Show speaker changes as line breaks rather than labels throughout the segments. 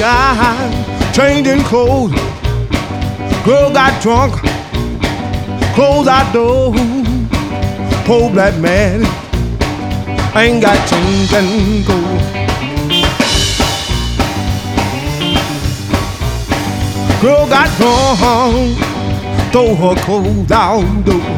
guy changing clothes. Girl got drunk, closed our door. Poor black man ain't got change and gold. Girl got drunk, throw her clothes out the door.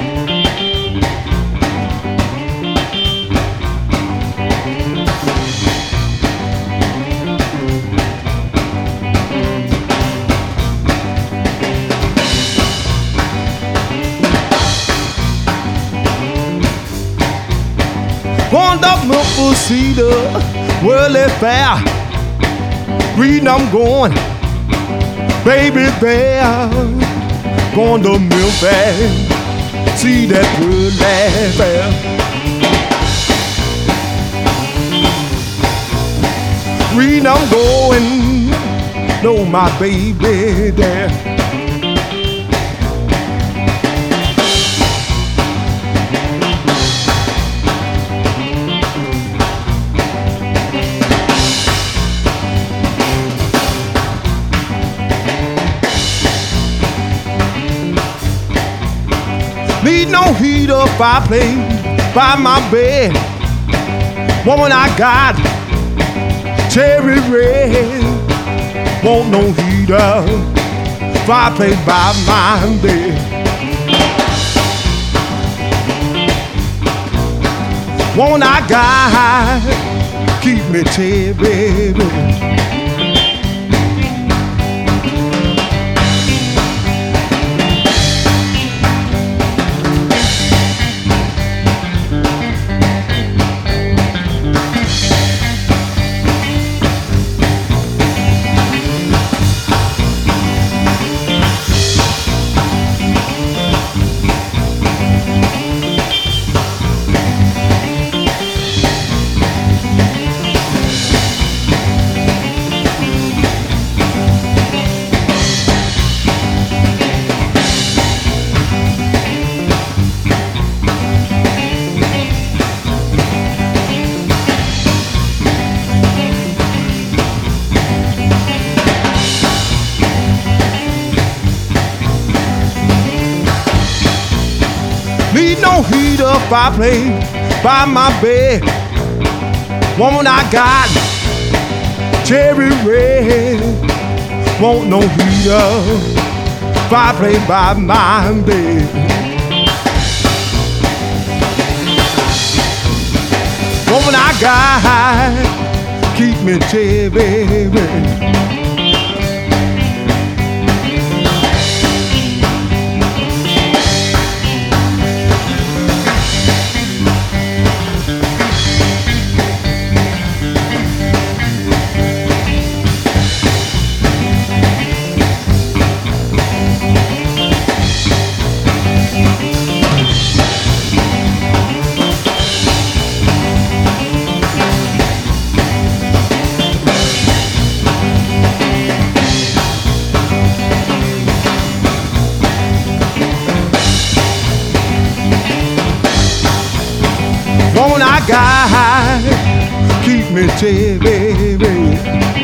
Wound up Milford Cedar, Worldly Fair. Reading I'm going, baby there. Going to Milford, see that Worldly Fair. Reading I'm going, know my baby there. Need no heater, fireplace by my bed. Woman, I got cherry red. Want no heater, fireplace by my bed. Woman, I got keep me cherry red. Need no heater, fireplace by my bed. Woman, I got cherry red. Want no heater, fireplace by my bed. Woman, I got keep me cherry red. Woman, I got keep me cherry red.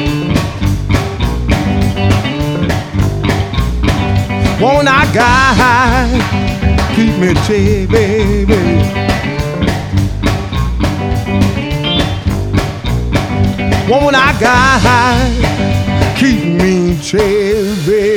Woman, I got keep me cherry red. Woman, I got keep me cherry